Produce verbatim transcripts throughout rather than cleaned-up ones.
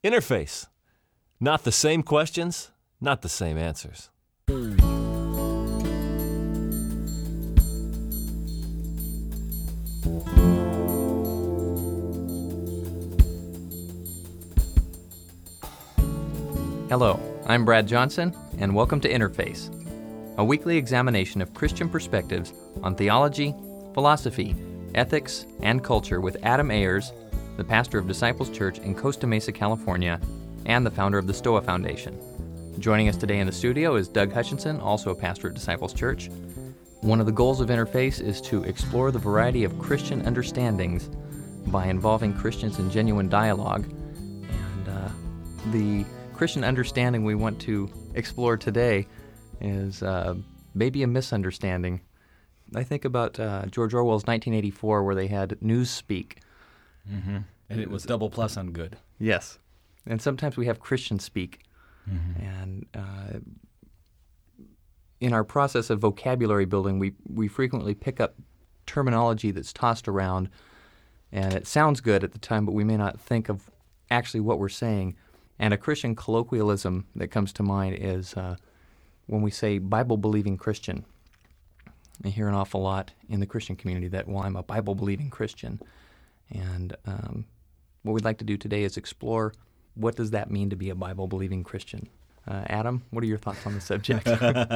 Interface. Not the same questions, not the same answers. Hello, I'm Brad Johnson, and welcome to Interface, a weekly examination of Christian perspectives on theology, philosophy, ethics, and culture with Adam Ayers, the pastor of Disciples Church in Costa Mesa, California, and the founder of the Stoa Foundation. Joining us today in the studio is Doug Hutchinson, also a pastor at Disciples Church. One of the goals of Interface is to explore the variety of Christian understandings by involving Christians in genuine dialogue. And uh, the Christian understanding we want to explore today is uh, maybe a misunderstanding. I think about uh, George Orwell's nineteen eighty-four, where they had newspeak. Mm-hmm. And it was double plus on good. Yes. And sometimes we have Christian speak. Mm-hmm. And uh, in our process of vocabulary building, we, we frequently pick up terminology that's tossed around, and it sounds good at the time, but we may not think of actually what we're saying. And a Christian colloquialism that comes to mind is uh, when we say Bible-believing Christian. I hear an awful lot in the Christian community that, well, I'm a Bible-believing Christian. And um, what we'd like to do today is explore what does that mean to be a Bible-believing Christian. Uh, Adam, what are your thoughts on the subject?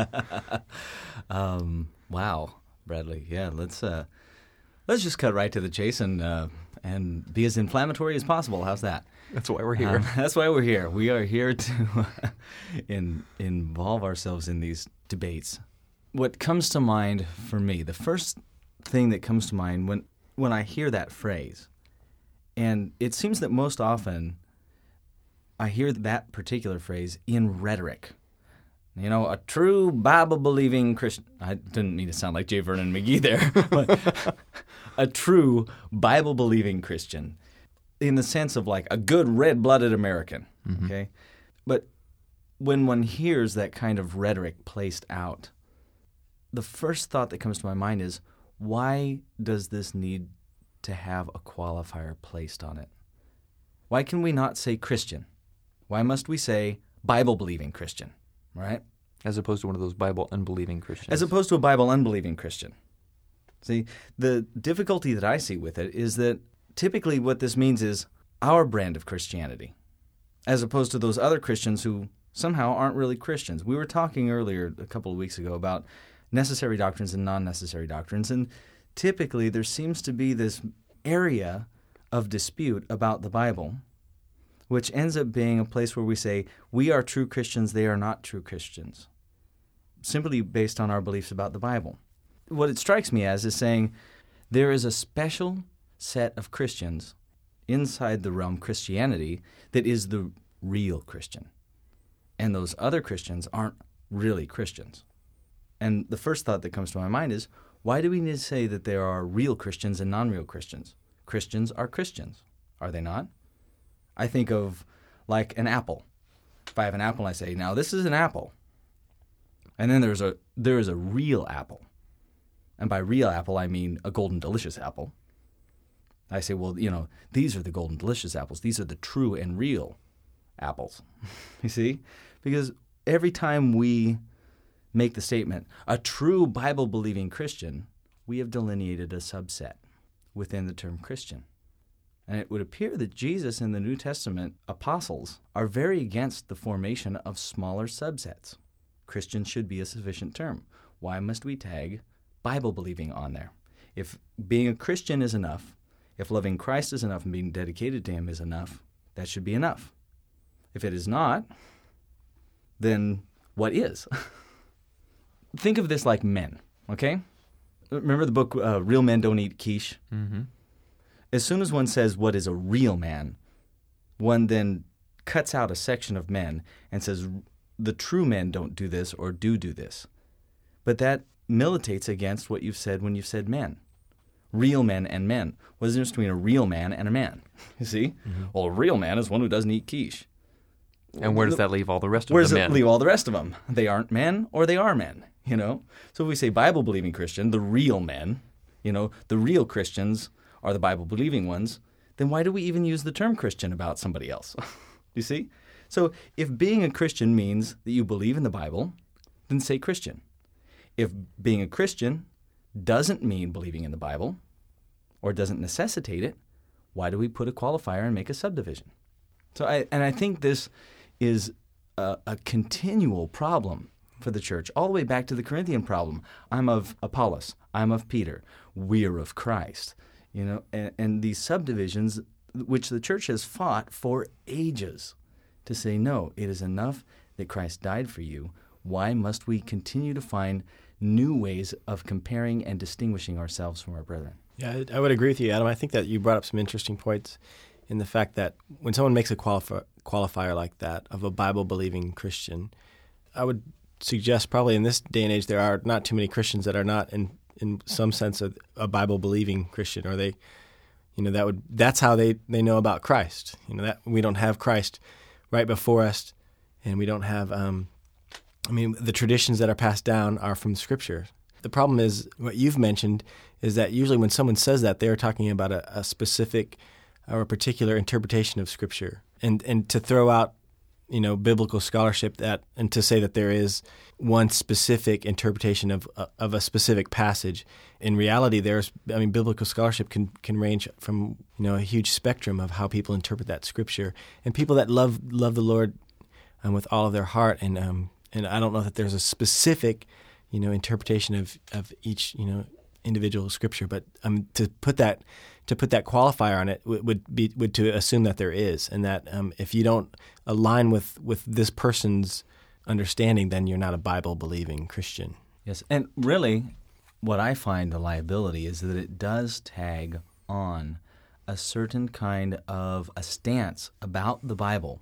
um, wow, Bradley. Yeah, let's uh, let's just cut right to the chase and uh, and be as inflammatory as possible. How's that? That's why we're here. Uh, that's why we're here. We are here to in, involve ourselves in these debates. What comes to mind for me, the first thing that comes to mind when when I hear that phrase, and it seems that most often I hear that particular phrase in rhetoric. You know, a true Bible-believing Christian. I didn't mean to sound like J. Vernon McGee there, but a true Bible-believing Christian in the sense of like a good red-blooded American, mm-hmm. okay? But when one hears that kind of rhetoric placed out, the first thought that comes to my mind is, why does this need to have a qualifier placed on it? Why can we not say Christian? Why must we say Bible-believing Christian, right? As opposed to one of those Bible-unbelieving Christians. As opposed to a Bible-unbelieving Christian. See, the difficulty that I see with it is that typically what this means is our brand of Christianity, as opposed to those other Christians who somehow aren't really Christians. We were talking earlier a couple of weeks ago about necessary doctrines and non-necessary doctrines, and typically there seems to be this area of dispute about the Bible, which ends up being a place where we say, we are true Christians, they are not true Christians, simply based on our beliefs about the Bible. What it strikes me as is saying there is a special set of Christians inside the realm Christianity that is the real Christian, and those other Christians aren't really Christians. And the first thought that comes to my mind is, why do we need to say that there are real Christians and non-real Christians? Christians are Christians, are they not? I think of like an apple. If I have an apple, I say, now this is an apple. And then there's a there is a real apple. And by real apple, I mean a golden delicious apple. I say, well, you know, these are the golden delicious apples. These are the true and real apples. You see? Because every time we make the statement, a true Bible-believing Christian, we have delineated a subset within the term Christian. And it would appear that Jesus and the New Testament apostles are very against the formation of smaller subsets. Christian should be a sufficient term. Why must we tag Bible-believing on there? If being a Christian is enough, if loving Christ is enough and being dedicated to Him is enough, that should be enough. If it is not, then what is? Think of this like men, okay? Remember the book uh, Real Men Don't Eat Quiche? Mm-hmm. As soon as one says what is a real man, one then cuts out a section of men and says the true men don't do this or do do this. But that militates against what you've said when you've said men. Real men and men. What is the difference between a real man and a man? You see? Mm-hmm. Well, a real man is one who doesn't eat quiche. And where does that leave all the rest of Where the does men? it leave all the rest of them? They aren't men or they are men, you know? So if we say Bible-believing Christian, the real men, you know, the real Christians are the Bible-believing ones, then why do we even use the term Christian about somebody else? You see? So if being a Christian means that you believe in the Bible, then say Christian. If being a Christian doesn't mean believing in the Bible or doesn't necessitate it, why do we put a qualifier and make a subdivision? So I and I think this is a, a continual problem for the church, all the way back to the Corinthian problem. I'm of Apollos. I'm of Peter. We're of Christ. You know, and, and these subdivisions, which the church has fought for ages, to say, no, it is enough that Christ died for you. Why must we continue to find new ways of comparing and distinguishing ourselves from our brethren? Yeah, I would agree with you, Adam. I think that you brought up some interesting points in the fact that when someone makes a qualifi- qualifier like that of a Bible-believing Christian, I would suggest probably in this day and age there are not too many Christians that are not in, in some sense a, a Bible-believing Christian, or they, you know, that would that's how they, they know about Christ. You know, that we don't have Christ right before us, and we don't have, um, I mean, the traditions that are passed down are from Scripture. The problem is, what you've mentioned, is that usually when someone says that, they're talking about a, a specific or a particular interpretation of Scripture. And and to throw out, you know, biblical scholarship that, and to say that there is one specific interpretation of of a specific passage. In reality, there's, I mean, biblical scholarship can, can range from, you know, a huge spectrum of how people interpret that Scripture. And people that love love the Lord um, with all of their heart, and um and I don't know that there's a specific, you know, interpretation of, of each, you know, individual Scripture, but um, to put that to put that qualifier on it would, would be would to assume that there is, and that um, if you don't align with, with this person's understanding, then you're not a Bible-believing Christian. Yes, and really, what I find the liability is that it does tag on a certain kind of a stance about the Bible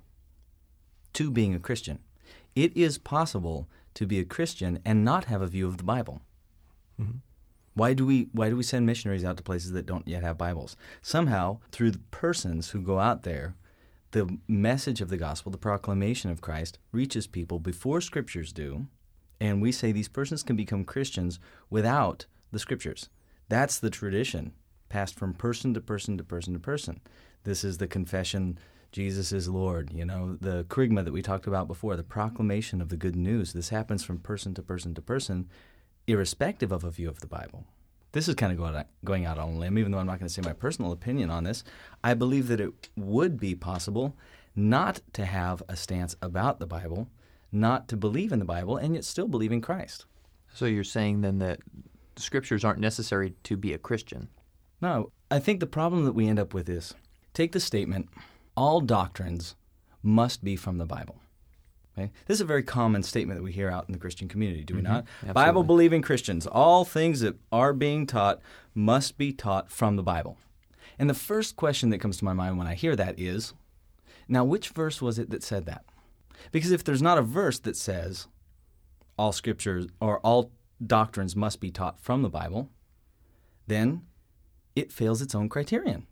to being a Christian. It is possible to be a Christian and not have a view of the Bible. Mm-hmm. Why do we why do we send missionaries out to places that don't yet have Bibles? Somehow, through the persons who go out there, the message of the gospel, the proclamation of Christ, reaches people before Scriptures do, and we say these persons can become Christians without the Scriptures. That's the tradition, passed from person to person to person to person. This is the confession, Jesus is Lord, you know, the kerygma that we talked about before, the proclamation of the good news. This happens from person to person to person, irrespective of a view of the Bible. This is kind of going out, going out on a limb, even though I'm not going to say my personal opinion on this. I believe that it would be possible not to have a stance about the Bible, not to believe in the Bible, and yet still believe in Christ. So you're saying then that the Scriptures aren't necessary to be a Christian? No. I think the problem that we end up with is, take the statement, all doctrines must be from the Bible. Okay? This is a very common statement that we hear out in the Christian community, do we mm-hmm. not? Absolutely. Bible-believing Christians, all things that are being taught must be taught from the Bible. And the first question that comes to my mind when I hear that is, now which verse was it that said that? Because if there's not a verse that says all scriptures or all doctrines must be taught from the Bible, then it fails its own criterion.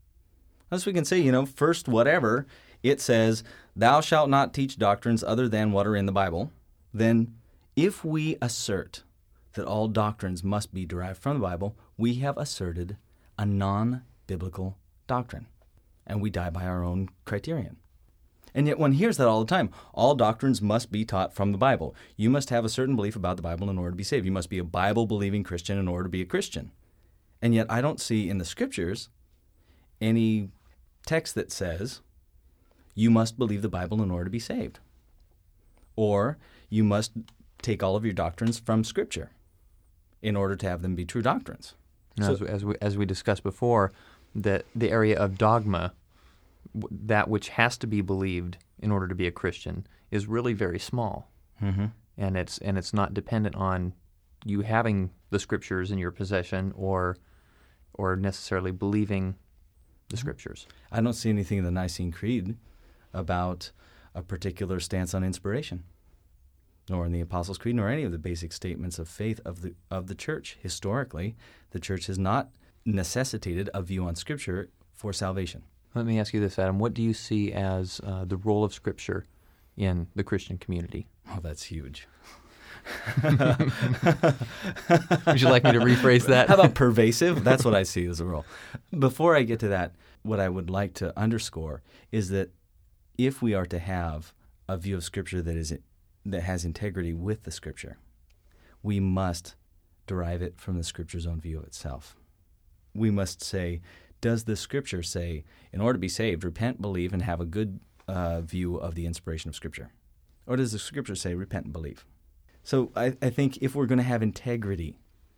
As we can say, you know, first whatever, it says, thou shalt not teach doctrines other than what are in the Bible. Then if we assert that all doctrines must be derived from the Bible, we have asserted a non-biblical doctrine, and we die by our own criterion. And yet one hears that all the time. All doctrines must be taught from the Bible. You must have a certain belief about the Bible in order to be saved. You must be a Bible-believing Christian in order to be a Christian. And yet I don't see in the Scriptures any text that says you must believe the Bible in order to be saved, or you must take all of your doctrines from Scripture in order to have them be true doctrines. Now, So- as, we, as, we, as we discussed before, that the area of dogma, w- that which has to be believed in order to be a Christian, is really very small, Mm-hmm. and it's and it's not dependent on you having the Scriptures in your possession or or necessarily believing the Scriptures. I don't see anything in the Nicene Creed about a particular stance on inspiration, nor in the Apostles' Creed, nor any of the basic statements of faith of the of the Church. Historically, the Church has not necessitated a view on Scripture for salvation. Let me ask you this, Adam. What do you see as uh, the role of Scripture in the Christian community? Oh, that's huge. Would you like me to rephrase that? How about pervasive? That's what I see as a role. Before I get to that, what I would like to underscore is that if we are to have a view of Scripture that is that has integrity with the Scripture, we must derive it from the Scripture's own view of itself. We must say, does the Scripture say, in order to be saved, repent, believe, and have a good uh, view of the inspiration of Scripture? Or does the Scripture say, repent and believe? So I, I think if we're going to have integrity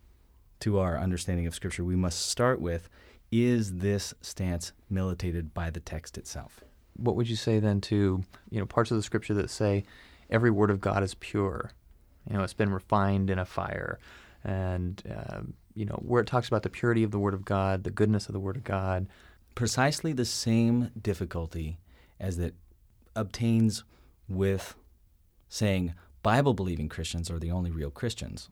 to our understanding of Scripture, we must start with, is this stance militated by the text itself? What would you say then to, you know, parts of the Scripture that say every word of God is pure? You know, it's been refined in a fire. And, uh, you know, where it talks about the purity of the Word of God, the goodness of the Word of God. Precisely the same difficulty as that obtains with saying Bible-believing Christians are the only real Christians.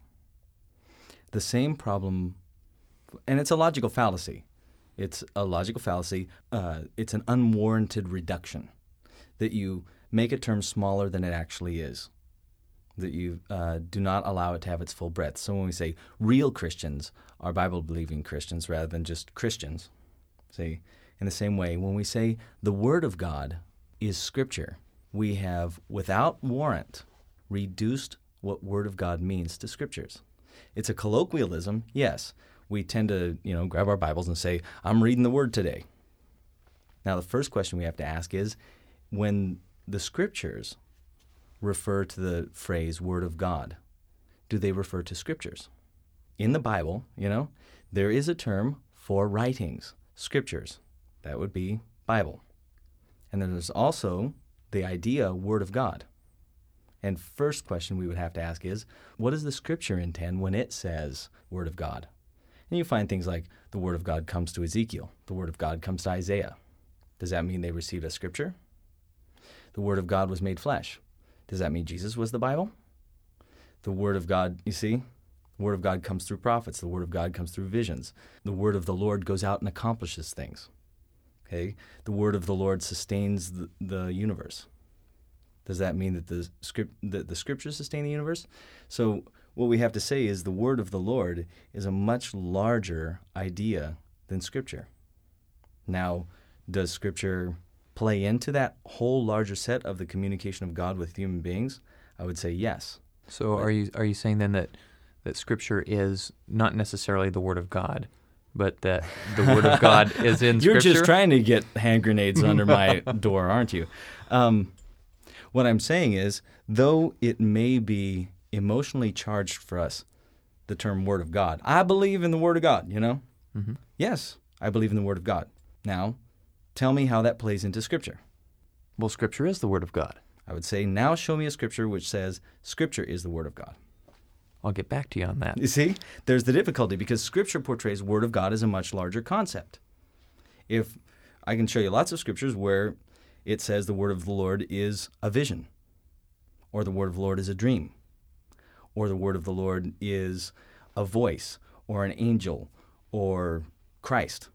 The same problem, and it's a logical fallacy. It's a logical fallacy. Uh, it's an unwarranted reduction, that you make a term smaller than it actually is, that you uh, do not allow it to have its full breadth. So when we say real Christians are Bible-believing Christians rather than just Christians, see, in the same way, when we say the Word of God is Scripture, we have, without warrant, reduced what Word of God means to Scriptures. It's a colloquialism, yes. We tend to, you know, grab our Bibles and say, I'm reading the Word today. Now, the first question we have to ask is, when the Scriptures refer to the phrase Word of God, do they refer to Scriptures? In the Bible, you know, there is a term for writings, Scriptures. That would be Bible. And then there's also the idea Word of God. And first question we would have to ask is, what does the Scripture intend when it says Word of God? And you find things like the Word of God comes to Ezekiel. The Word of God comes to Isaiah. Does that mean they received a Scripture? The Word of God was made flesh. Does that mean Jesus was the Bible? The Word of God, you see, the Word of God comes through prophets. The Word of God comes through visions. The Word of the Lord goes out and accomplishes things. Okay? The Word of the Lord sustains the, the universe. Does that mean that the script that the Scriptures sustain the universe? So what we have to say is the Word of the Lord is a much larger idea than Scripture. Now, does Scripture play into that whole larger set of the communication of God with human beings? I would say yes. So But- are you are you saying then that, that Scripture is not necessarily the Word of God, but that the Word of God is in You're Scripture? just trying to get hand grenades under my door, aren't you? Um, what I'm saying is, though it may be emotionally charged for us, the term Word of God, I believe in the Word of God, you know? Mm-hmm. Yes, I believe in the Word of God. Now, tell me how that plays into Scripture. Well, Scripture is the Word of God. I would say, now show me a Scripture which says Scripture is the Word of God. I'll get back to you on that. You see, there's the difficulty because Scripture portrays Word of God as a much larger concept. If I can show you lots of Scriptures where it says the Word of the Lord is a vision, or the Word of the Lord is a dream, or the Word of the Lord is a voice, or an angel, or Christ.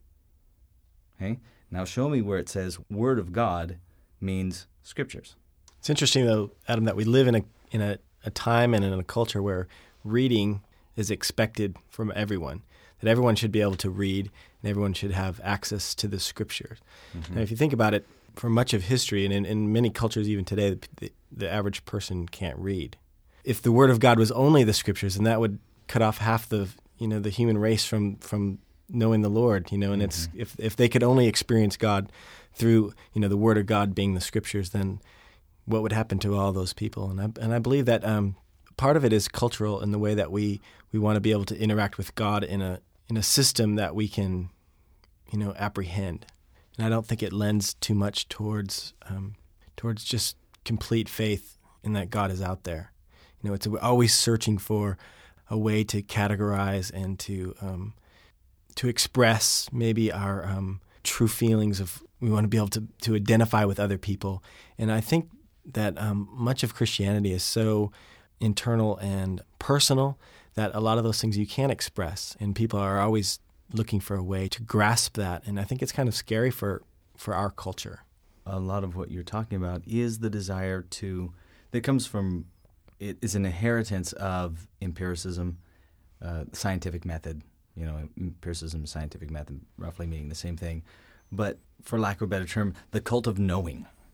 Okay? Now show me where it says Word of God means Scriptures. It's interesting, though, Adam, that we live in a in a, a time and in a culture where reading is expected from everyone, that everyone should be able to read and everyone should have access to the Scriptures. Mm-hmm. And if you think about it, for much of history, and in, in many cultures even today, the, the average person can't read. If the Word of God was only the Scriptures, then that would cut off half the you know the human race from from knowing the Lord. You know, and mm-hmm. it's if if they could only experience God through you know the Word of God being the Scriptures, then what would happen to all those people? And I and I believe that um, part of it is cultural in the way that we we want to be able to interact with God in a in a system that we can you know apprehend. And I don't think it lends too much towards um, towards just complete faith in that God is out there. You know, it's we're always searching for a way to categorize and to um, to express maybe our um, true feelings of we want to be able to to identify with other people. And I think that um, much of Christianity is so internal and personal that a lot of those things you can't express, and people are always looking for a way to grasp that. And I think it's kind of scary for, for our culture. A lot of what you're talking about is the desire to, that comes from, it is an inheritance of empiricism, uh, scientific method, you know, empiricism, scientific method, roughly meaning the same thing. But for lack of a better term, the cult of knowing.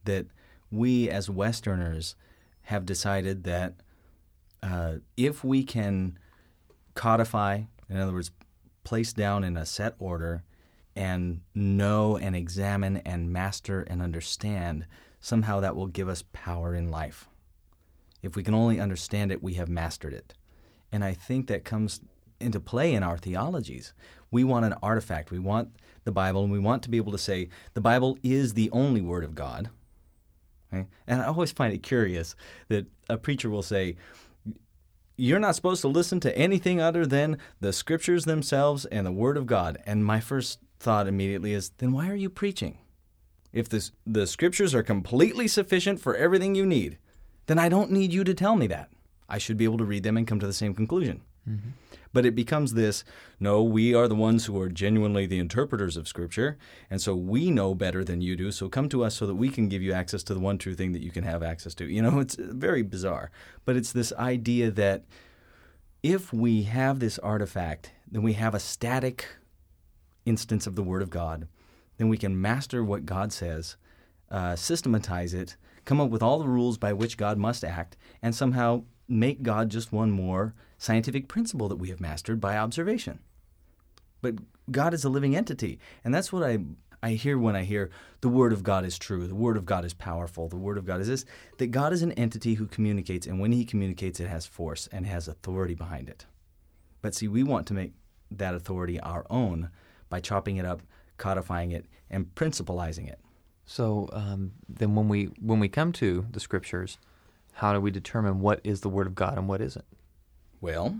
that we as Westerners have decided that uh, if we can codify, in other words, place down in a set order and know and examine and master and understand, somehow that will give us power in life. If we can only understand it, we have mastered it. And I think that comes into play in our theologies. We want an artifact. We want the Bible, and we want to be able to say the Bible is the only Word of God. Okay? And I always find it curious that a preacher will say, you're not supposed to listen to anything other than the Scriptures themselves and the Word of God. And my first thought immediately is, then why are you preaching? If the, the Scriptures are completely sufficient for everything you need, then I don't need you to tell me that. I should be able to read them and come to the same conclusion. Mm-hmm. But it becomes this, no, we are the ones who are genuinely the interpreters of Scripture, and so we know better than you do, so come to us so that we can give you access to the one true thing that you can have access to. You know, it's very bizarre. But it's this idea that if we have this artifact, then we have a static instance of the Word of God, then we can master what God says, uh, systematize it, come up with all the rules by which God must act, and somehow make God just one more scientific principle that we have mastered by observation. But God is a living entity, and that's what I I hear when I hear the Word of God is true, the Word of God is powerful, the Word of God is this, that God is an entity who communicates, and when He communicates, it has force and has authority behind it. But see, we want to make that authority our own by chopping it up, codifying it, and principalizing it. So um, then when we when we come to the Scriptures, how do we determine what is the Word of God and what isn't? Well,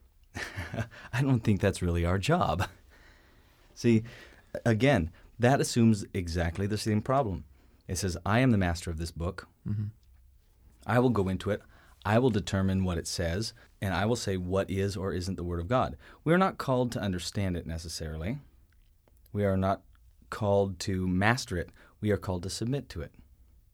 I don't think that's really our job. See, again, that assumes exactly the same problem. It says, I am the master of this book. Mm-hmm. I will go into it. I will determine what it says, and I will say what is or isn't the Word of God. We are not called to understand it necessarily. We are not called to master it. We are called to submit to it.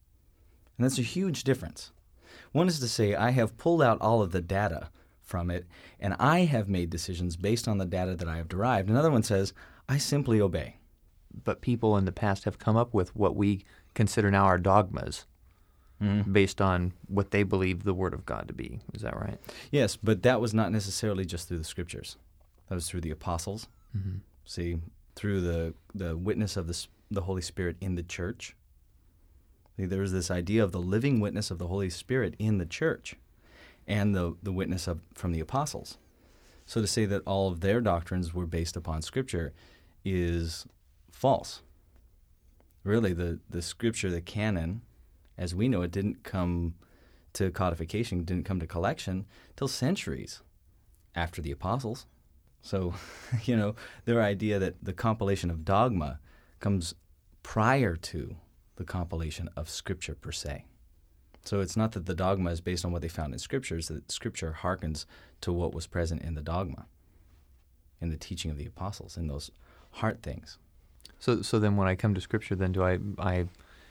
And that's a huge difference. One is to say, I have pulled out all of the data from it, and I have made decisions based on the data that I have derived. Another one says, I simply obey. But people in the past have come up with what we consider now our dogmas mm-hmm. based on what they believe the Word of God to be. Is that right? Yes, but that was not necessarily just through the Scriptures. That was through the apostles. Mm-hmm. See, through the, the witness of the, the Holy Spirit in the church. See, there was this idea of the living witness of the Holy Spirit in the church and the, the witness of, from the apostles. So to say that all of their doctrines were based upon Scripture is false. Really, the, the Scripture, the canon, as we know it, didn't come to codification, didn't come to collection till centuries after the apostles. So, you know, their idea that the compilation of dogma comes prior to the compilation of Scripture per se. So it's not that the dogma is based on what they found in Scriptures, that Scripture hearkens to what was present in the dogma, in the teaching of the apostles, in those heart things. So, so then when I come to Scripture, then do I, I,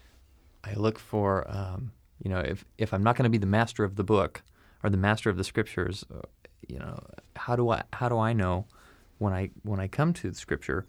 I look for, um, you know, if if I'm not going to be the master of the book or the master of the Scriptures, uh, you know, how do I how do I know when I when I come to the Scripture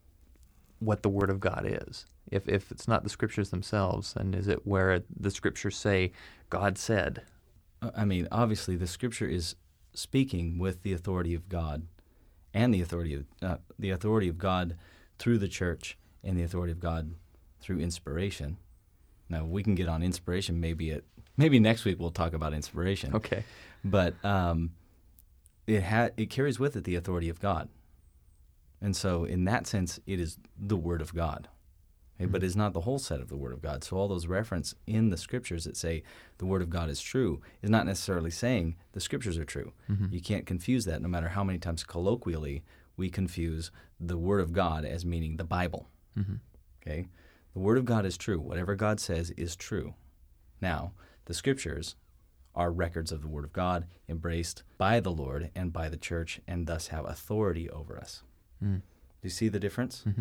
what the Word of God is? If if it's not the Scriptures themselves, then is it where the Scriptures say God said? I mean, obviously, the Scripture is speaking with the authority of God, and the authority of uh, the authority of God through the church, and the authority of God through inspiration. Now, we can get on inspiration. Maybe it maybe next week we'll talk about inspiration. Okay, but um, it ha- it carries with it the authority of God, and so in that sense, it is the Word of God. Okay, but it's not the whole set of the Word of God. So all those references in the Scriptures that say the Word of God is true is not necessarily saying the Scriptures are true. Mm-hmm. You can't confuse that, no matter how many times colloquially we confuse the Word of God as meaning the Bible. Mm-hmm. Okay, the Word of God is true. Whatever God says is true. Now, the Scriptures are records of the Word of God embraced by the Lord and by the church, and thus have authority over us. Mm. Do you see the difference? Mm-hmm.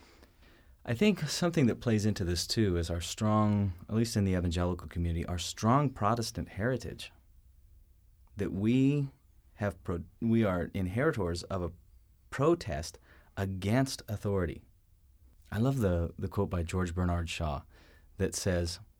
I think something that plays into this, too, is our strong, at least in the evangelical community, our strong Protestant heritage, that we have pro- we are inheritors of a protest against authority. I love the, the quote by George Bernard Shaw that says,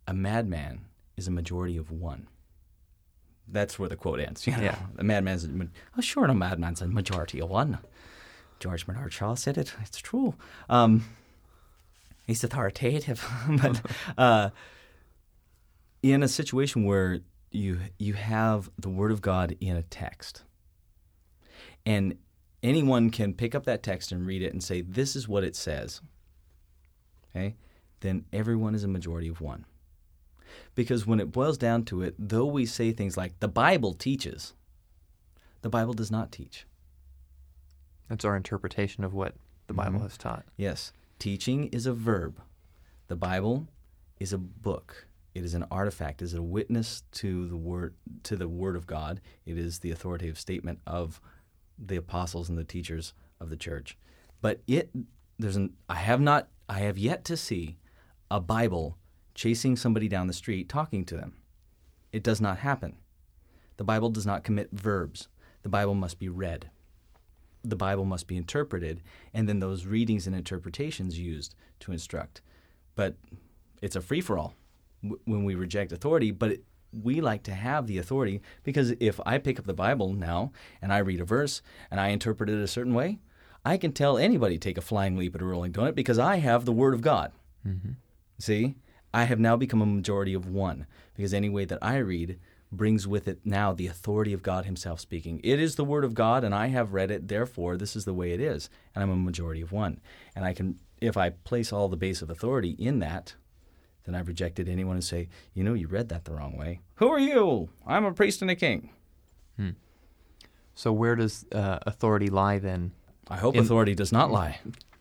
a madman is a majority of one. That's where the quote ends. You know? Yeah. A madman's, a, oh, sure, a madman's a majority of one. George Bernard Shaw said it. It's true. Um, he's authoritative. but uh, in a situation where you you have the Word of God in a text, and anyone can pick up that text and read it and say, this is what it says, okay, then everyone is a majority of one. Because when it boils down to it, though we say things like, the Bible teaches, the Bible does not teach. That's our interpretation of what the Bible Mhm. has taught. Yes. Teaching is a verb. The Bible is a book. It is an artifact. It is a witness to the word to the Word of God. It is the authoritative statement of the apostles and the teachers of the church. But it there's an I have not I have yet to see a Bible chasing somebody down the street talking to them. It does not happen. The Bible does not commit verbs. The Bible must be read. The Bible must be interpreted, and then those readings and interpretations used to instruct. But it's a free-for-all w- when we reject authority, but it, we like to have the authority, because if I pick up the Bible now and I read a verse and I interpret it a certain way, I can tell anybody take a flying leap at a rolling donut because I have the Word of God. Mm-hmm. See? I have now become a majority of one, because any way that I read brings with it now the authority of God himself speaking. It is the Word of God, and I have read it, therefore this is the way it is, and I'm a majority of one. And I can, if I place all the base of authority in that, then I've rejected anyone who say, you know, you read that the wrong way. Who are you? I'm a priest and a king. Hmm. So where does uh, authority lie then? I hope In- authority does not lie.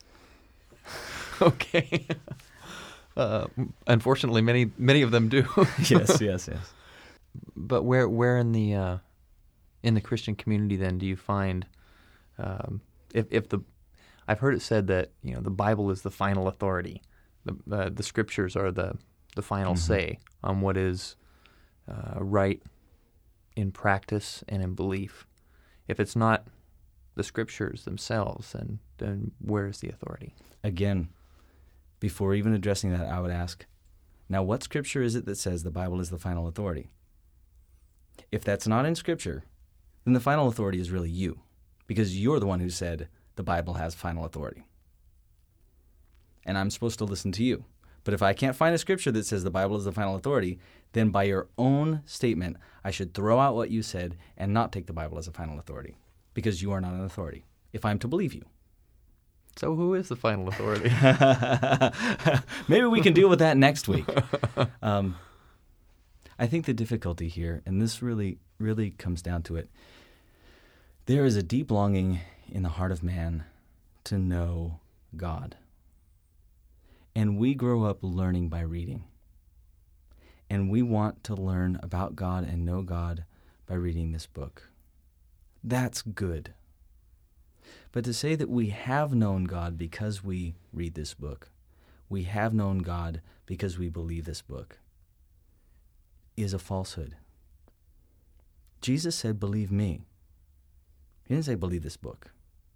Okay. uh, unfortunately, many many of them do. yes, yes, yes. But where where in the uh, in the Christian community then do you find um, if if the I've heard it said that you know the Bible is the final authority, the uh, the Scriptures are the the final Mm-hmm. say on what is uh, right in practice and in belief. If it's not the Scriptures themselves, then then where is the authority? Again, before even addressing that, I would ask, now what Scripture is it that says the Bible is the final authority? If that's not in Scripture, then the final authority is really you, because you're the one who said the Bible has final authority. And I'm supposed to listen to you. But if I can't find a Scripture that says the Bible is the final authority, then by your own statement, I should throw out what you said and not take the Bible as a final authority, because you are not an authority, if I'm to believe you. So who is the final authority? Maybe we can deal with that next week. Um, I think the difficulty here, and this really, really comes down to it, there is a deep longing in the heart of man to know God. And we grow up learning by reading. And we want to learn about God and know God by reading this book. That's good. But to say that we have known God because we read this book, we have known God because we believe this book, is a falsehood. Jesus said, believe me. He didn't say, believe this book.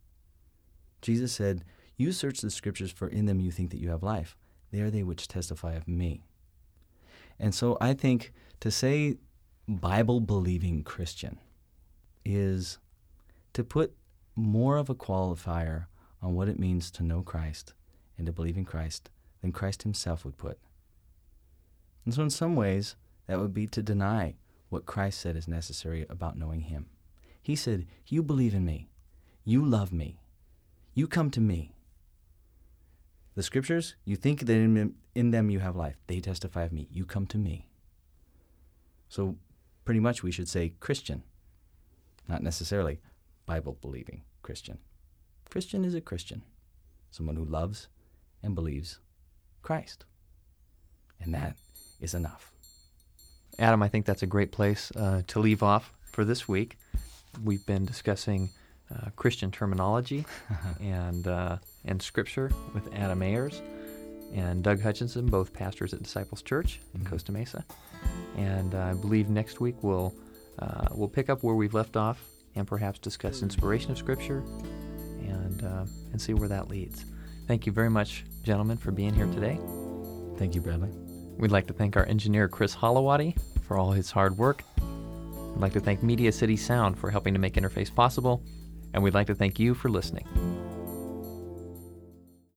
Jesus said, you search the Scriptures, for in them you think that you have life. They are they which testify of me. And so I think to say Bible-believing Christian is to put more of a qualifier on what it means to know Christ and to believe in Christ than Christ himself would put. And so in some ways, that would be to deny what Christ said is necessary about knowing him. He said, you believe in me. You love me. You come to me. The Scriptures, you think that in, in them you have life. They testify of me. You come to me. So pretty much we should say Christian, not necessarily Bible-believing Christian. Christian is a Christian, someone who loves and believes Christ. And that is enough. Adam, I think that's a great place uh, to leave off for this week. We've been discussing uh, Christian terminology and uh, and Scripture with Adam Ayers and Doug Hutchinson, both pastors at Disciples Church in Mm-hmm. Costa Mesa. And uh, I believe next week we'll uh, we'll pick up where we've left off and perhaps discuss inspiration of Scripture and uh, and see where that leads. Thank you very much, gentlemen, for being here today. Thank you, Bradley. We'd like to thank our engineer, Chris Holowati, for all his hard work. We'd like to thank Media City Sound for helping to make Interface possible. And we'd like to thank you for listening.